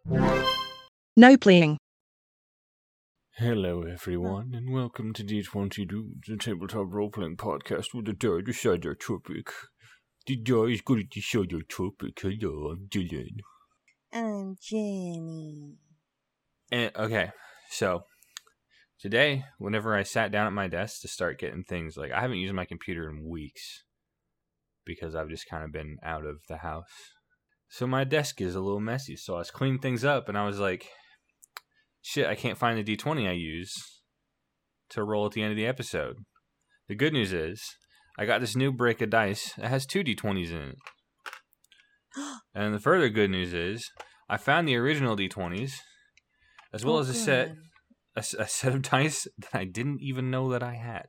No playing. Hello, everyone, and welcome to D20 Dudes, a tabletop role-playing podcast with the die decide their topic. The die is going to decide their topic. Hello, I'm Dylan. I'm Jenny. Okay, so today, whenever I sat down at my desk to start getting things, like I haven't used my computer in weeks because I've just kind of been out of the house. So my desk is a little messy, so I was cleaning things up, and I was like, shit, I can't find the D20 I use to roll at the end of the episode. The good news is, I got this new brick of dice that has 2 D20s in it. And the further good news is, I found the original D20s, as well as a set of dice that I didn't even know that I had.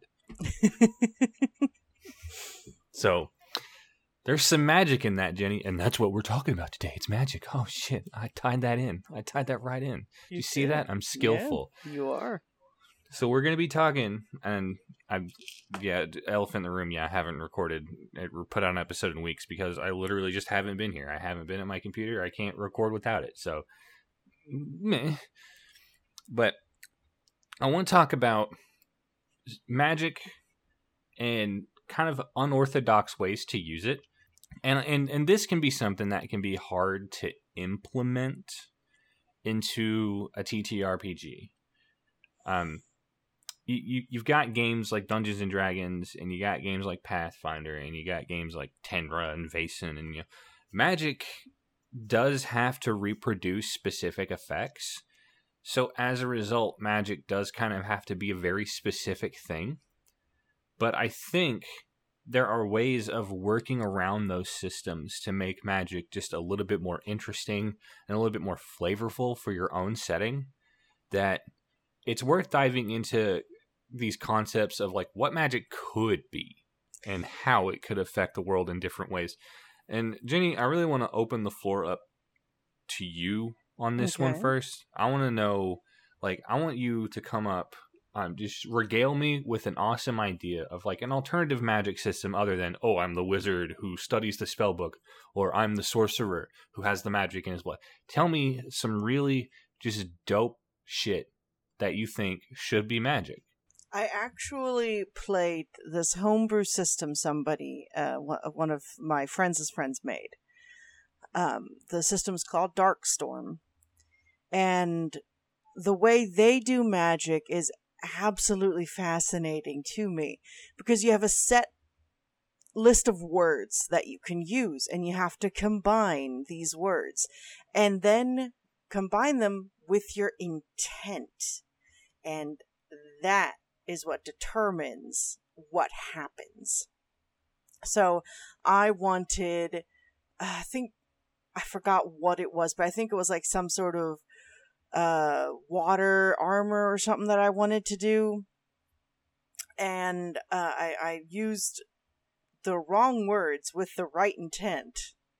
So, there's some magic in that, Jenny, and that's what we're talking about today. It's magic. Oh, shit. I tied that in. I tied that right in. You see that? I'm skillful. Yeah, you are. So we're going to be talking, and elephant in the room, I haven't recorded or put out an episode in weeks because I literally just haven't been here. I haven't been at my computer. I can't record without it. So, meh. But I want to talk about magic and kind of unorthodox ways to use it. And this can be something that can be hard to implement into a TTRPG. You've got games like Dungeons and Dragons, and you got games like Pathfinder, and you got games like Tenra and Vaesen, and magic does have to reproduce specific effects. So as a result, magic does kind of have to be a very specific thing. But I think there are ways of working around those systems to make magic just a little bit more interesting and a little bit more flavorful for your own setting, that it's worth diving into these concepts of like what magic could be and how it could affect the world in different ways. And Jenny, I really want to open the floor up to you on this one first. I want to know, I want you to come up, just regale me with an awesome idea of like an alternative magic system other than, oh, I'm the wizard who studies the spell book, or I'm the sorcerer who has the magic in his blood. Tell me some really just dope shit that you think should be magic. I actually played this homebrew system one of my friends' friends made. The system's called Darkstorm. And the way they do magic is absolutely fascinating to me because you have a set list of words that you can use and you have to combine these words and then combine them with your intent, and that is what determines what happens. So I wanted, I forgot what it was, but I think it was like some sort of water armor or something that I wanted to do, and I used the wrong words with the right intent,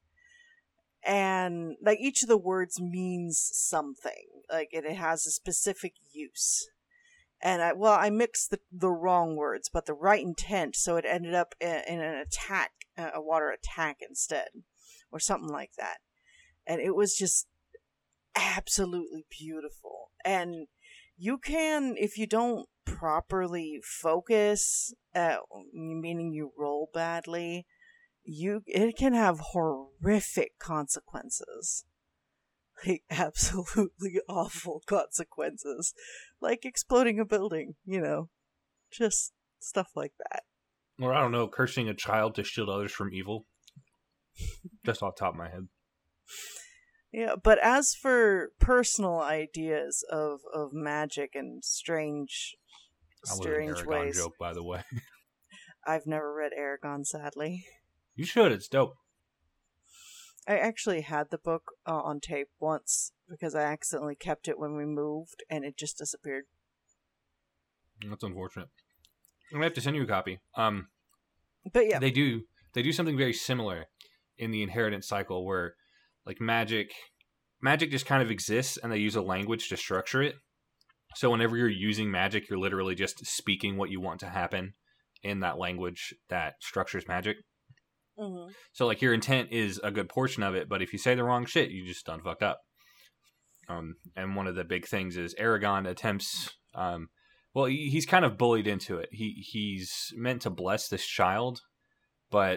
and like each of the words means something, like it has a specific use, and I mixed the wrong words but the right intent, so it ended up in an attack, a water attack instead, or something like that, and it was just absolutely beautiful. And you can, if you don't properly focus, meaning you roll badly, it can have horrific consequences, like absolutely awful consequences, like exploding a building, just stuff like that. Or I don't know, cursing a child to shield others from evil. Just off the top of my head. Yeah, but as for personal ideas of magic and strange ways. That was an Aragon joke, by the way. I've never read Aragon, sadly. You should, it's dope. I actually had the book on tape once because I accidentally kept it when we moved and it just disappeared. That's unfortunate. I'm gonna have to send you a copy. But yeah, they do something very similar in the inheritance cycle where, like, magic just kind of exists and they use a language to structure it. So whenever you're using magic, you're literally just speaking what you want to happen in that language that structures magic. Mm-hmm. So, like, your intent is a good portion of it, but if you say the wrong shit, you just done fucked up. And one of the big things is Aragon attempts. Well, he's kind of bullied into it. He's meant to bless this child, but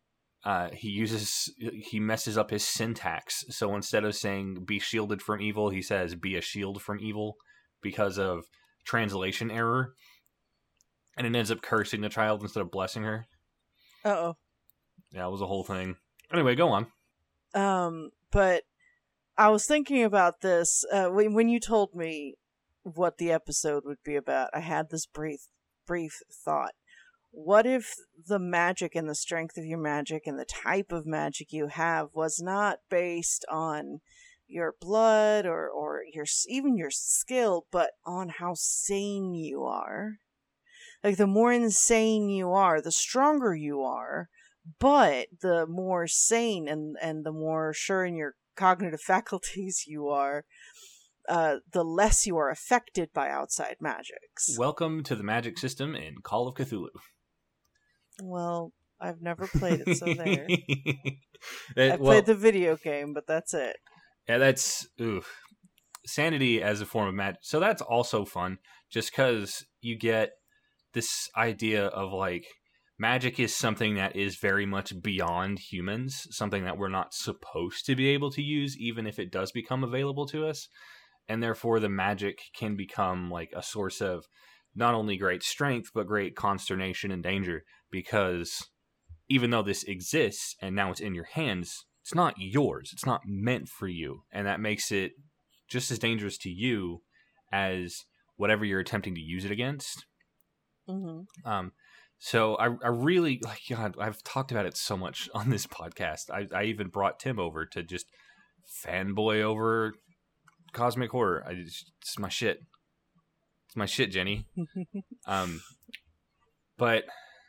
he messes up his syntax. So instead of saying "be shielded from evil," he says "be a shield from evil" because of translation error, and it ends up cursing the child instead of blessing her. Uh-oh. Yeah, it was a whole thing. Anyway, go on. But I was thinking about this when you told me what the episode would be about. I had this brief thought. What if the magic and the strength of your magic and the type of magic you have was not based on your blood or even your skill, but on how sane you are? Like, the more insane you are, the stronger you are, but the more sane and the more sure in your cognitive faculties you are, the less you are affected by outside magics. Welcome to the magic system in Call of Cthulhu. Well, I've never played it, so there. I played the video game, but that's it. Yeah, that's... sanity as a form of magic. So that's also fun, just because you get this idea of, like, magic is something that is very much beyond humans, something that we're not supposed to be able to use, even if it does become available to us. And therefore, the magic can become, like, a source of not only great strength, but great consternation and danger, because even though this exists, and now it's in your hands, it's not yours. It's not meant for you. And that makes it just as dangerous to you as whatever you're attempting to use it against. Mm-hmm. So I really, like, God, I've talked about it so much on this podcast. I even brought Tim over to just fanboy over cosmic horror. It's my shit. It's my shit, Jenny. But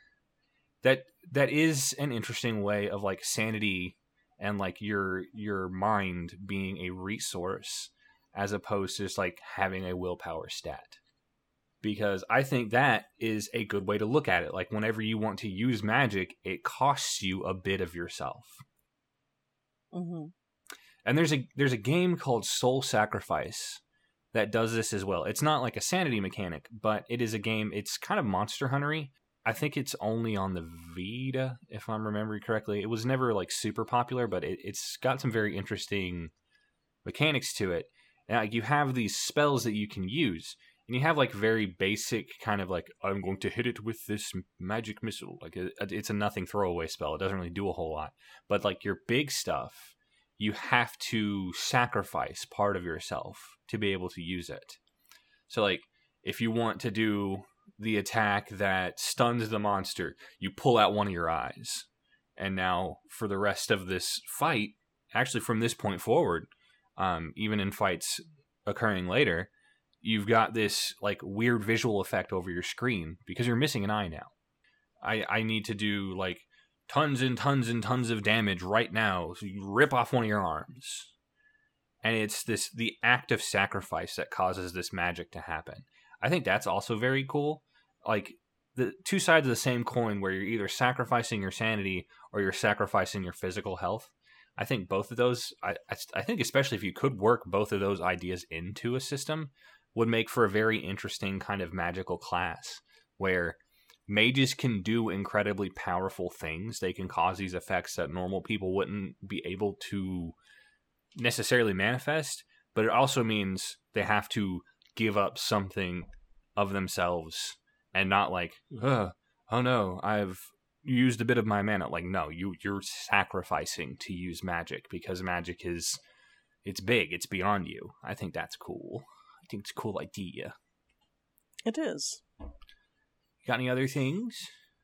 that is an interesting way of, like, sanity and, like, your mind being a resource as opposed to just, like, having a willpower stat. Because I think that is a good way to look at it. Like, whenever you want to use magic, it costs you a bit of yourself. Mm-hmm. And there's a game called Soul Sacrifice that does this as well. It's not like a sanity mechanic, but it is a game. It's kind of Monster Hunter-y. I think it's only on the Vita, if I'm remembering correctly. It was never, like, super popular, but it's got some very interesting mechanics to it. And, like, you have these spells that you can use. And you have, like, very basic kind of, like, I'm going to hit it with this magic missile. Like, it's a nothing throwaway spell. It doesn't really do a whole lot. But, like, your big stuff, you have to sacrifice part of yourself to be able to use it. So, like, if you want to do the attack that stuns the monster, you pull out one of your eyes. And now, for the rest of this fight, actually from this point forward, even in fights occurring later, you've got this, like, weird visual effect over your screen because you're missing an eye now. I need to do, like, tons and tons and tons of damage right now, so you rip off one of your arms. And it's the act of sacrifice that causes this magic to happen. I think that's also very cool. Like, the two sides of the same coin where you're either sacrificing your sanity or you're sacrificing your physical health. I think both of those, I think especially if you could work both of those ideas into a system, would make for a very interesting kind of magical class where mages can do incredibly powerful things. They can cause these effects that normal people wouldn't be able to necessarily manifest, but it also means they have to give up something of themselves and not like, oh no, I've used a bit of my mana. Like, no, you're sacrificing to use magic because magic it's big, it's beyond you. I think that's cool. I think it's a cool idea. It is. Got any other things?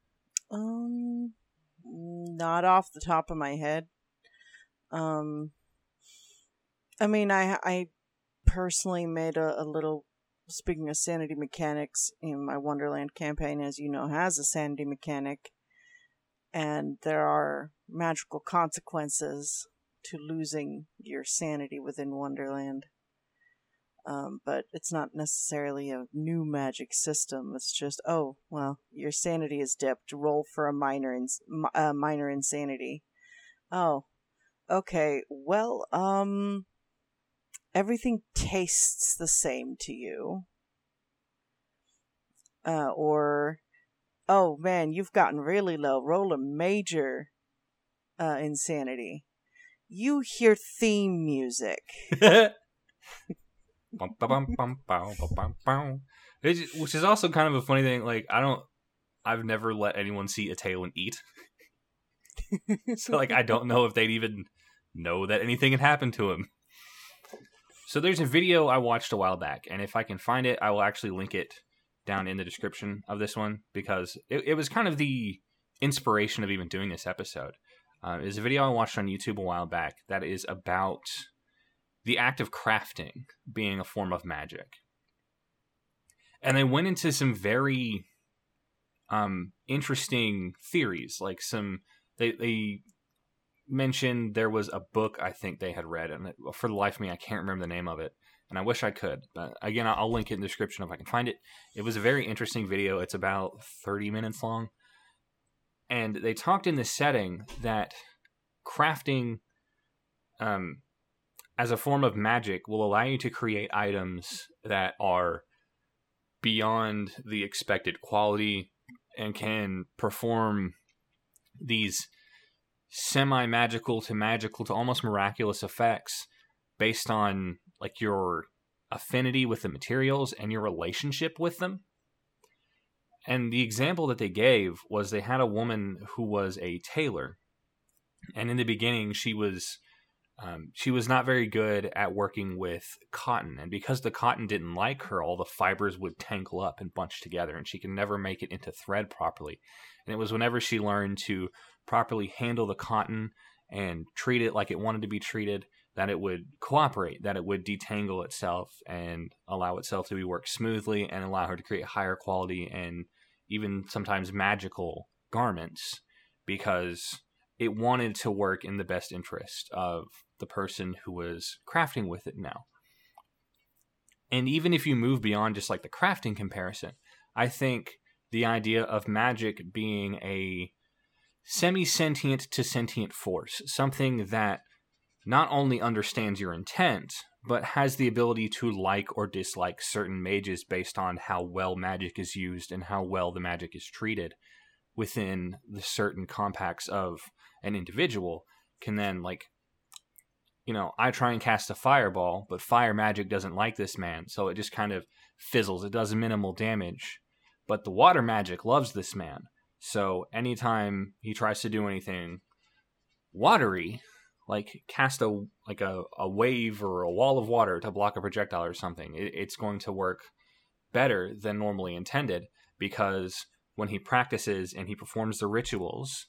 Not off the top of my head. I mean, I personally made a little, speaking of sanity mechanics, in my Wonderland campaign, as you know, has a sanity mechanic, and there are magical consequences to losing your sanity within Wonderland. But it's not necessarily a new magic system. It's just, oh, well, your sanity is dipped. Roll for a minor insanity. Oh, okay. Well, everything tastes the same to you. Or, oh man, you've gotten really low. Roll a major insanity. You hear theme music. Which is also kind of a funny thing. Like, I've never let anyone see a Talon eat. So, like, I don't know if they'd even know that anything had happened to him. So there's a video I watched a while back, and if I can find it, I will actually link it down in the description of this one, because it was kind of the inspiration of even doing this episode. It's a video I watched on YouTube a while back that is about the act of crafting being a form of magic. And they went into some very interesting theories. Like they mentioned there was a book I think they had read, and for the life of me, I can't remember the name of it. And I wish I could. But again, I'll link it in the description if I can find it. It was a very interesting video. It's about 30 minutes long. And they talked in this setting that crafting as a form of magic will allow you to create items that are beyond the expected quality and can perform these semi-magical to magical to almost miraculous effects based on like your affinity with the materials and your relationship with them. And the example that they gave was they had a woman who was a tailor, and in the beginning she was not very good at working with cotton, and because the cotton didn't like her, all the fibers would tangle up and bunch together, and she could never make it into thread properly. And it was whenever she learned to properly handle the cotton and treat it like it wanted to be treated, that it would cooperate, that it would detangle itself and allow itself to be worked smoothly and allow her to create higher quality and even sometimes magical garments, because it wanted to work in the best interest of the person who was crafting with it now. And even if you move beyond just like the crafting comparison, I think the idea of magic being a semi-sentient to sentient force, something that not only understands your intent, but has the ability to like or dislike certain mages based on how well magic is used and how well the magic is treated within the certain compacts of an individual, can then, like, you know, I try and cast a fireball, but fire magic doesn't like this man, so it just kind of fizzles. It does minimal damage. But the water magic loves this man, so anytime he tries to do anything watery, like cast a wave or a wall of water to block a projectile or something, it's going to work better than normally intended, because when he practices and he performs the rituals,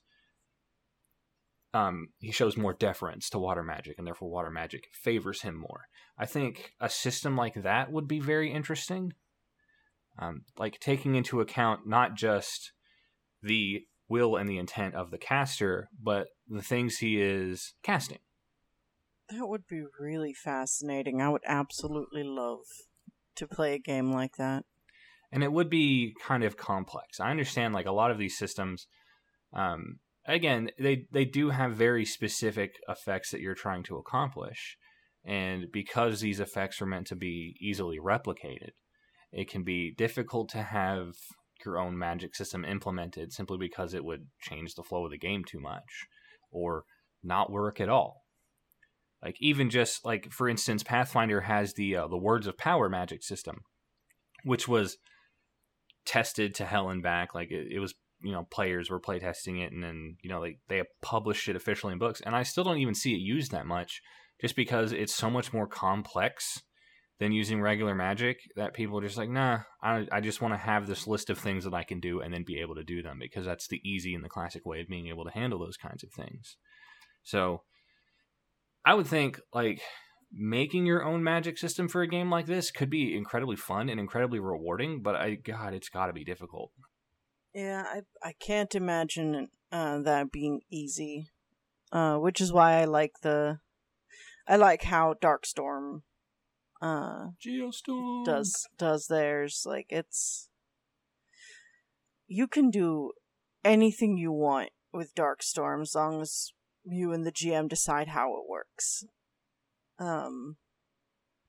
he shows more deference to water magic, and therefore water magic favors him more. I think a system like that would be very interesting, like taking into account not just the will and the intent of the caster, but the things he is casting. That would be really fascinating. I would absolutely love to play a game like that. And it would be kind of complex. I understand, like, a lot of these systems, again, they do have very specific effects that you're trying to accomplish. And because these effects are meant to be easily replicated, it can be difficult to have your own magic system implemented simply because it would change the flow of the game too much or not work at all. Like, even just, like, for instance, Pathfinder has the Words of Power magic system, which was tested to hell and back. Like, it was, you know, players were playtesting it, and then, you know, they published it officially in books, and I still don't even see it used that much, just because it's so much more complex than using regular magic that people are just like, nah, I just want to have this list of things that I can do and then be able to do them, because that's the easy and the classic way of being able to handle those kinds of things. So I would think, like, making your own magic system for a game like this could be incredibly fun and incredibly rewarding, but God, it's got to be difficult. Yeah, I can't imagine that being easy, which is why I like how Darkstorm Geostorm does theirs. Like, it's, you can do anything you want with Darkstorm as long as you and the GM decide how it works.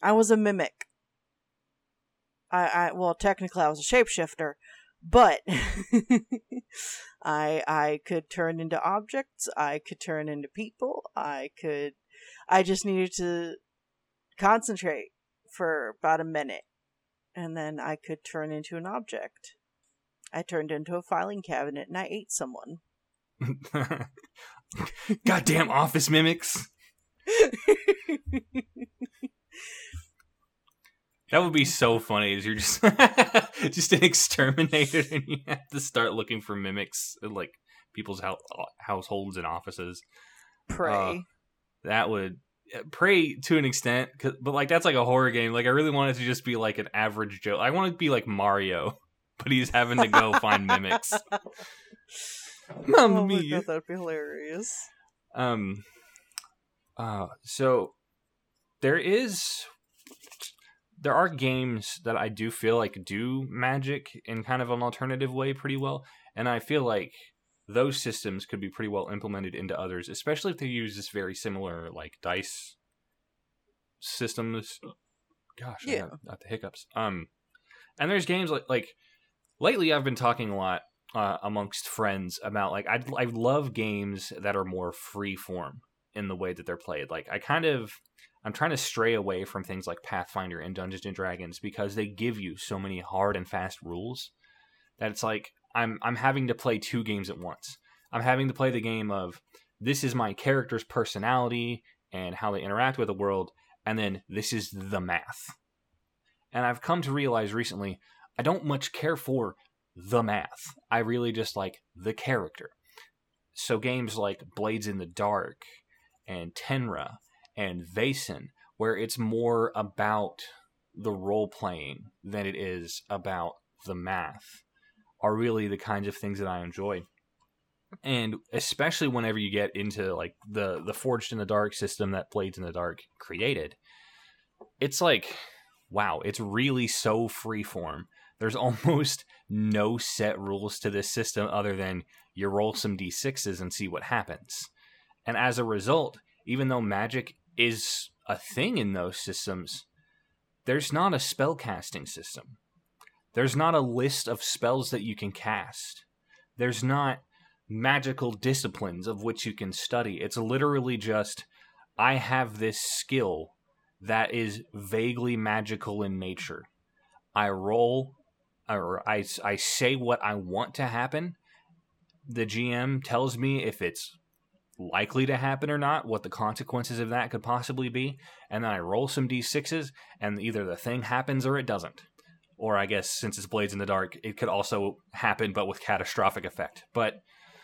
I was a mimic. Well, technically I was a shapeshifter, but I could turn into objects, I could turn into people, I just needed to concentrate for about a minute, and then I could turn into an object. I turned into a filing cabinet and I ate someone. Goddamn office mimics. That would be so funny. Is you're just just an exterminator, and you have to start looking for mimics in, like, people's households and offices. Prey. That would Prey to an extent, but like that's like a horror game. Like I really want it to just be like an average Joe. I want it to be like Mario, but he's having to go find mimics. Mamma mia! God, that'd be hilarious. So there are games that I do feel like do magic in kind of an alternative way pretty well, and I feel like those systems could be pretty well implemented into others, especially if they use this very similar like dice systems. Gosh, yeah, I got the hiccups. And there's games like lately I've been talking a lot amongst friends about like I love games that are more free form in the way that they're played. Like I'm trying to stray away from things like Pathfinder and Dungeons and Dragons because they give you so many hard and fast rules that it's like I'm having to play two games at once. I'm having to play the game of this is my character's personality and how they interact with the world, and then this is the math. And I've come to realize recently I don't much care for the math. I really just like the character. So games like Blades in the Dark and Tenra and Vaesen, where it's more about the role playing than it is about the math, are really the kinds of things that I enjoy. And especially whenever you get into like the Forged in the Dark system that Blades in the Dark created, it's like, wow, it's really so freeform. There's almost no set rules to this system other than you roll some d6s and see what happens. And as a result, even though magic is a thing in those systems, there's not a spellcasting system. There's not a list of spells that you can cast. There's not magical disciplines of which you can study. It's literally just, I have this skill that is vaguely magical in nature. I roll, or I say what I want to happen. The GM tells me if it's likely to happen or not, what the consequences of that could possibly be, and then I roll some d6s, and either the thing happens or it doesn't. Or I guess since it's Blades in the Dark, it could also happen, but with catastrophic effect. But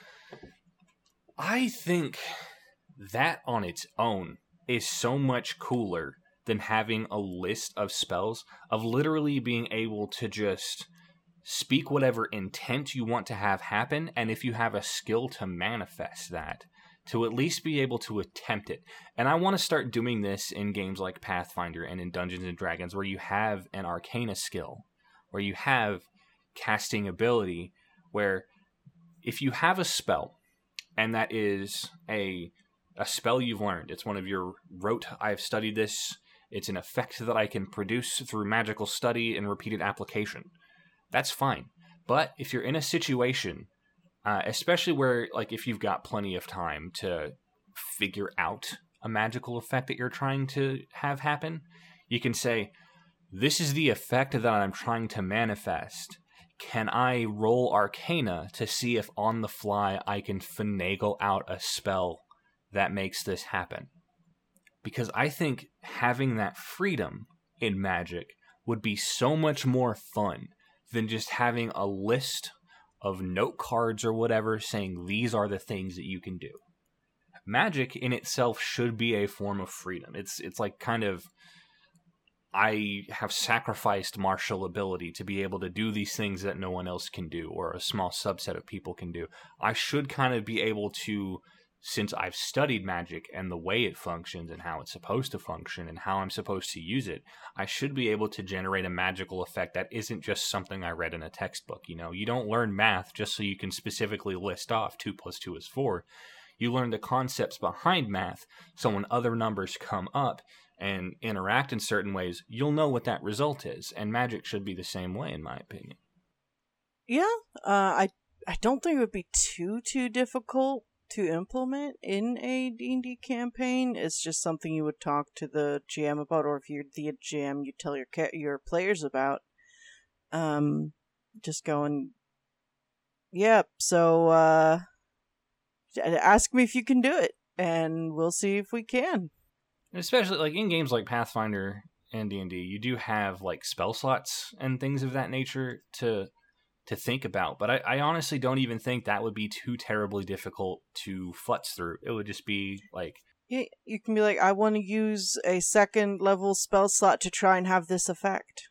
I think that on its own is so much cooler than having a list of spells, of literally being able to just speak whatever intent you want to have happen, and if you have a skill to manifest that, to at least be able to attempt it. And I want to start doing this in games like Pathfinder and in Dungeons and Dragons, where you have an arcana skill, where you have casting ability, where if you have a spell, and that is a spell you've learned, it's one of your rote, I've studied this, it's an effect that I can produce through magical study and repeated application, that's fine. But if you're in a situation, especially where, like, if you've got plenty of time to figure out a magical effect that you're trying to have happen, you can say, this is the effect that I'm trying to manifest. Can I roll Arcana to see if on the fly I can finagle out a spell that makes this happen? Because I think having that freedom in Magic would be so much more fun than just having a list of note cards or whatever saying these are the things that you can do. Magic in itself should be a form of freedom. It's like kind of, I have sacrificed martial ability to be able to do these things that no one else can do, or a small subset of people can do. I should kind of be able to, since I've studied magic and the way it functions and how it's supposed to function and how I'm supposed to use it, I should be able to generate a magical effect that isn't just something I read in a textbook. You know, you don't learn math just so you can specifically list off 2 + 2 is 4. You learn the concepts behind math, so when other numbers come up and interact in certain ways, you'll know what that result is. And Magic should be the same way, in my opinion. Yeah, I don't think it would be too difficult to implement in a D&D campaign. It's just something you would talk to the GM about, or if you're the GM, you tell your players about. Just going, yeah, so ask me if you can do it, and we'll see if we can. Especially like in games like Pathfinder and D&D, you do have like spell slots and things of that nature to think about. But I honestly don't even think that would be too terribly difficult to futz through. It would just be like... Yeah, you can be like, I want to use a 2nd level spell slot to try and have this effect.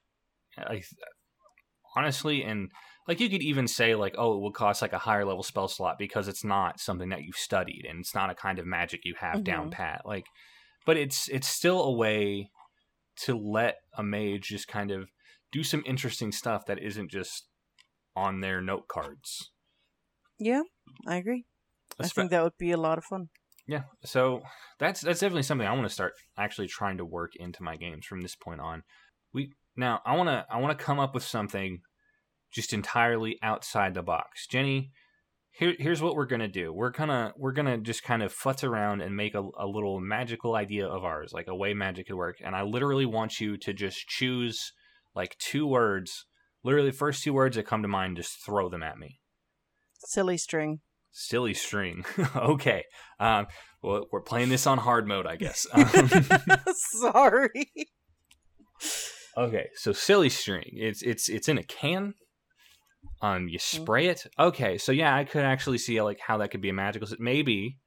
Honestly, and like you could even say like, oh, it would cost like a higher level spell slot because it's not something that you've studied and it's not a kind of magic you have down pat. Like, but it's still a way to let a mage just kind of do some interesting stuff that isn't just on their note cards. Yeah, I agree. I think that would be a lot of fun. Yeah, so that's definitely something I want to start actually trying to work into my games from this point on. Now I want to come up with something just entirely outside the box. Jenny, here's what we're gonna do. We're gonna just kind of futz around and make a little magical idea of ours, like a way magic could work. And I literally want you to just choose like 2 words. Literally, the first 2 words that come to mind, just throw them at me. Silly string. Silly string. Okay. Well, we're playing this on hard mode, I guess. Sorry. Okay, so silly string. It's in a can. You spray it. Okay, so yeah, I could actually see like how that could be a magical. Maybe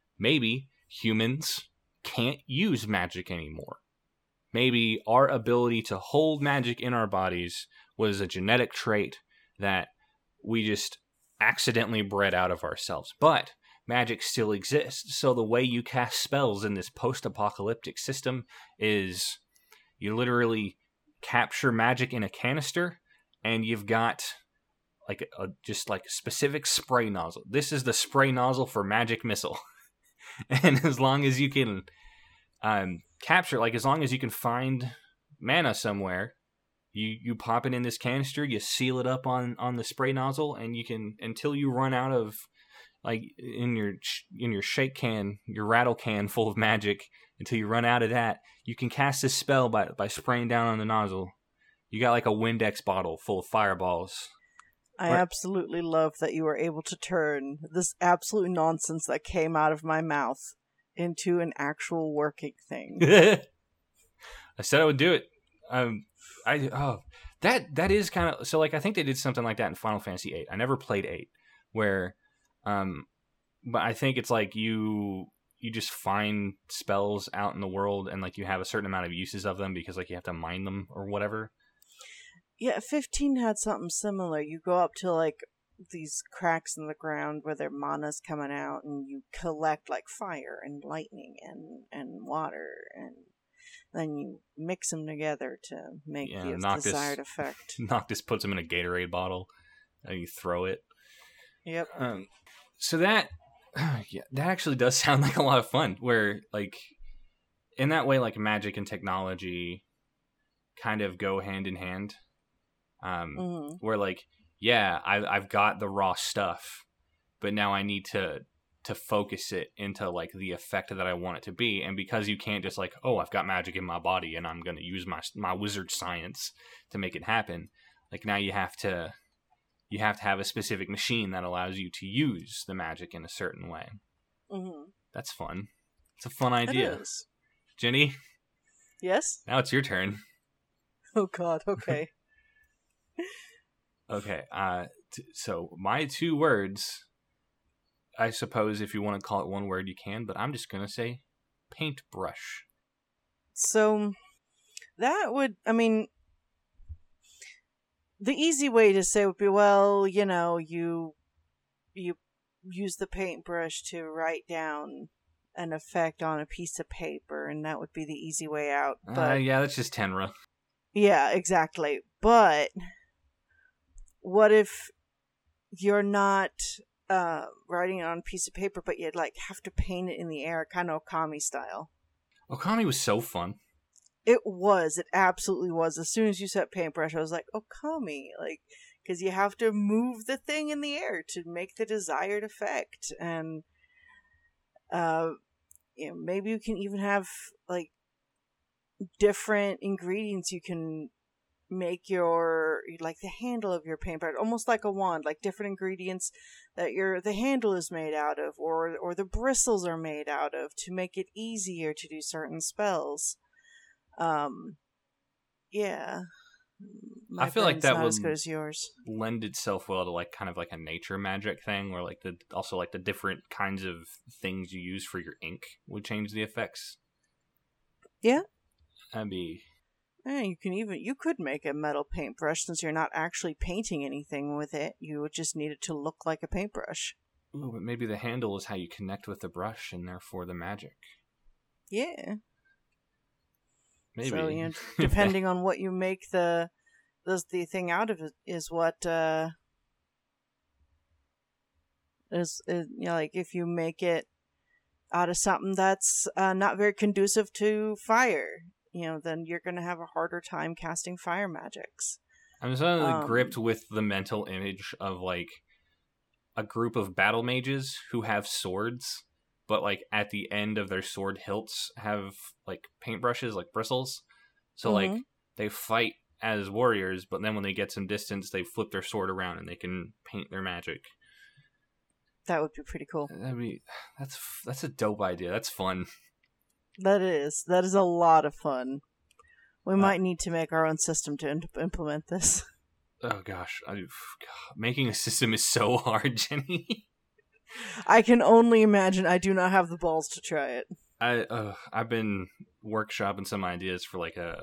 humans can't use magic anymore. Maybe our ability to hold magic in our bodies was a genetic trait that we just accidentally bred out of ourselves. But magic still exists. So the way you cast spells in this post-apocalyptic system is you literally capture magic in a canister, and you've got like just like a specific spray nozzle. This is the spray nozzle for magic missile. And as long as you can capture, like as long as you can find mana somewhere, you pop it in this canister, you seal it up on the spray nozzle, and you can, until you run out of, like in your shake can, your rattle can full of magic, until you run out of that, you can cast this spell by spraying down on the nozzle. You got like a Windex bottle full of fireballs. I absolutely love that you were able to turn this absolute nonsense that came out of my mouth into an actual working thing. I said I would do it. That is kind of, so like I think they did something like that in Final Fantasy VIII. I never played 8, where but I think it's like you just find spells out in the world, and like you have a certain amount of uses of them because like you have to mine them or whatever. Yeah, 15 had something similar. You go up to like these cracks in the ground where their mana's coming out, and you collect like fire and lightning and water, and then you mix them together to make the desired effect. Noctis puts them in a Gatorade bottle, and you throw it. Yep. So that actually does sound like a lot of fun, where like in that way, like magic and technology kind of go hand in hand. Where like, yeah, I've got the raw stuff, but now I need to focus it into like the effect that I want it to be. And because you can't just like, oh, I've got magic in my body and I'm going to use my wizard science to make it happen. Like now you have to have a specific machine that allows you to use the magic in a certain way. Mm-hmm. That's fun. It's a fun idea. It is. Jenny? Yes? Now it's your turn. Oh God, okay. Okay, so my 2 words, I suppose if you want to call it one word you can, but I'm just going to say paintbrush. So that would, I mean, the easy way to say would be, well, you know, you use the paintbrush to write down an effect on a piece of paper, and that would be the easy way out. But yeah, that's just Tenra. Yeah, exactly. But what if you're not writing it on a piece of paper, but you'd like have to paint it in the air, kind of Okami style. Okami was so fun. It absolutely was. As soon as you said paintbrush, I was like, Okami, like, because you have to move the thing in the air to make the desired effect, and maybe you can even have like different ingredients you can make your, like, the handle of your paintbrush almost like a wand, like different ingredients that the handle is made out of, or the bristles are made out of, to make it easier to do certain spells. Yeah. I feel like that not would as good as yours. lend itself well to like kind of like a nature magic thing, where like the different kinds of things you use for your ink would change the effects. Yeah. That'd be. Yeah, you could make a metal paintbrush, since you're not actually painting anything with it. You would just need it to look like a paintbrush. Ooh, but maybe the handle is how you connect with the brush, and therefore the magic. Yeah. Maybe. So, depending on what you make the thing out of, it is what is like, if you make it out of something that's not very conducive to fire, then you're going to have a harder time casting fire magics. I'm suddenly gripped with the mental image of like a group of battle mages who have swords, but like at the end of their sword hilts have like paintbrushes, like bristles. So like they fight as warriors, but then when they get some distance, they flip their sword around and they can paint their magic. That would be pretty cool. That's a dope idea. That's fun. That is a lot of fun. We might need to make our own system to implement this. Oh gosh, making a system is so hard, Jenny. I can only imagine. I do not have the balls to try it. I've been workshopping some ideas for like a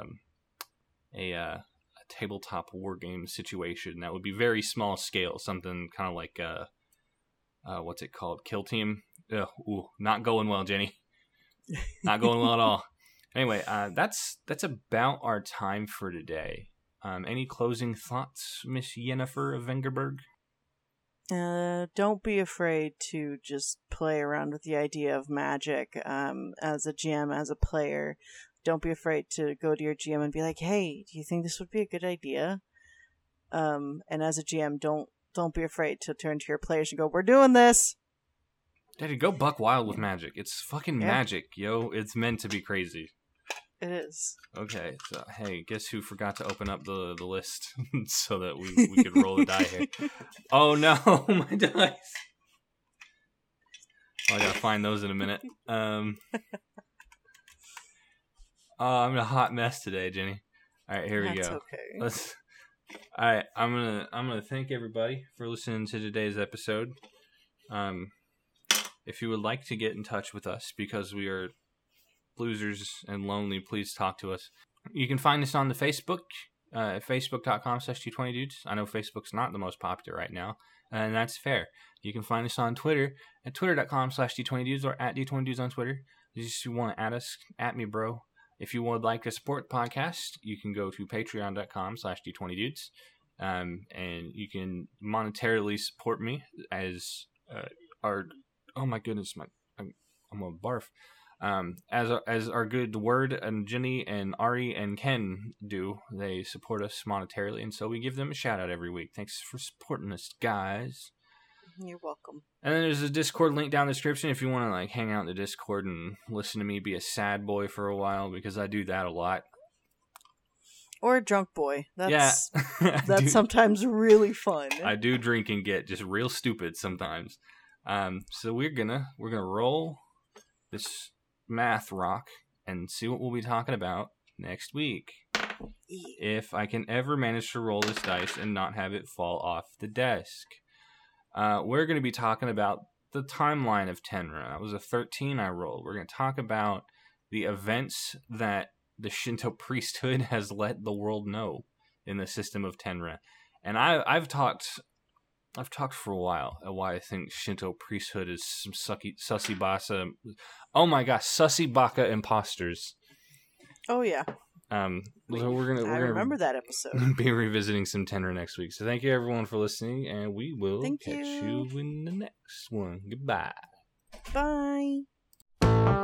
tabletop war game situation that would be very small scale, something kind of like what's it called? Kill Team. Not going well, Jenny. Not going well at all. Anyway, that's about our time for today. Any closing thoughts, Miss Yennefer of Vengerberg? Don't be afraid to just play around with the idea of magic. As a GM, as a player, don't be afraid to go to your GM and be like, "Hey, do you think this would be a good idea?" And as a GM, don't be afraid to turn to your players and go, "We're doing this." Daddy, go buck wild with magic. It's fucking magic, yo. It's meant to be crazy. It is. Okay, so hey, guess who forgot to open up the list so that we could roll the die here? Oh no, my dice. I gotta find those in a minute. I'm in a hot mess today, Jenny. All right, here we go. Okay. All right, I'm gonna thank everybody for listening to today's episode. If you would like to get in touch with us because we are losers and lonely, please talk to us. You can find us on the Facebook, facebook.com/d20dudes. I know Facebook's not the most popular right now, and that's fair. You can find us on Twitter at twitter.com/d20dudes or at d20dudes on Twitter. If you want to add us, at me, bro. If you would like to support the podcast, you can go to patreon.com/d20dudes, and you can monetarily support me as oh my goodness, I'm gonna barf. As our good Word and Jenny and Ari and Ken do, they support us monetarily, and so we give them a shout out every week. Thanks for supporting us, guys. You're welcome. And then there's a Discord link down in the description if you want to like hang out in the Discord and listen to me be a sad boy for a while, because I do that a lot. Or a drunk boy. That's that's sometimes really fun. I do drink and get just real stupid sometimes. So we're gonna roll this math rock and see what we'll be talking about next week. If I can ever manage to roll this dice and not have it fall off the desk. We're going to be talking about the timeline of Tenra. That was a 13 I rolled. We're going to talk about the events that the Shinto priesthood has let the world know in the system of Tenra. And I've talked for a while at why I think Shinto priesthood is some sussy baka imposters. Oh yeah. So we're I gonna remember that episode. be revisiting some Tenra next week. So thank you everyone for listening, and we will Thank catch you. you in the next one. Goodbye. Bye.